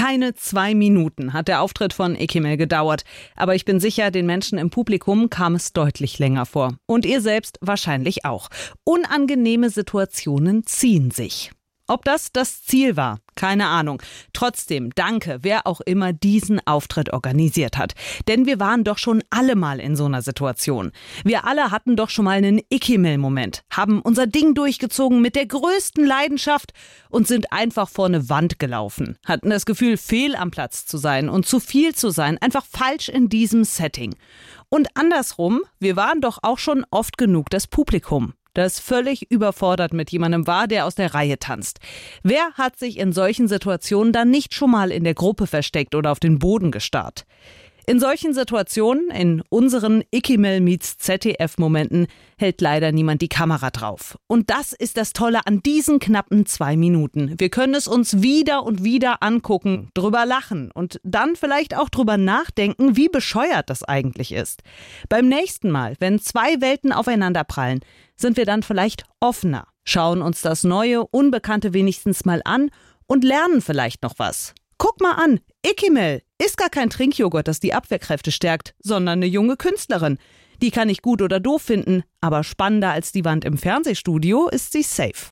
Keine 2 Minuten hat der Auftritt von Ekimel gedauert. Aber ich bin sicher, den Menschen im Publikum kam es deutlich länger vor. Und ihr selbst wahrscheinlich auch. Unangenehme Situationen ziehen sich. Ob das Ziel war, keine Ahnung. Trotzdem danke, wer auch immer diesen Auftritt organisiert hat. Denn wir waren doch schon alle mal in so einer Situation. Wir alle hatten doch schon mal einen Ekimel-Moment, haben unser Ding durchgezogen mit der größten Leidenschaft und sind einfach vor eine Wand gelaufen. Hatten das Gefühl, fehl am Platz zu sein und zu viel zu sein, einfach falsch in diesem Setting. Und andersrum, wir waren doch auch schon oft genug das Publikum, das völlig überfordert mit jemandem war, der aus der Reihe tanzt. Wer hat sich in solchen Situationen dann nicht schon mal in der Gruppe versteckt oder auf den Boden gestarrt? In solchen Situationen, in unseren Ekimel meets ZDF-Momenten, hält leider niemand die Kamera drauf. Und das ist das Tolle an diesen knappen 2 Minuten. Wir können es uns wieder und wieder angucken, drüber lachen und dann vielleicht auch drüber nachdenken, wie bescheuert das eigentlich ist. Beim nächsten Mal, wenn 2 Welten aufeinanderprallen, sind wir dann vielleicht offener, schauen uns das Neue, Unbekannte wenigstens mal an und lernen vielleicht noch was. Guck mal an, Ekimel ist gar kein Trinkjoghurt, das die Abwehrkräfte stärkt, sondern eine junge Künstlerin. Die kann ich gut oder doof finden, aber spannender als die Wand im Fernsehstudio ist sie safe.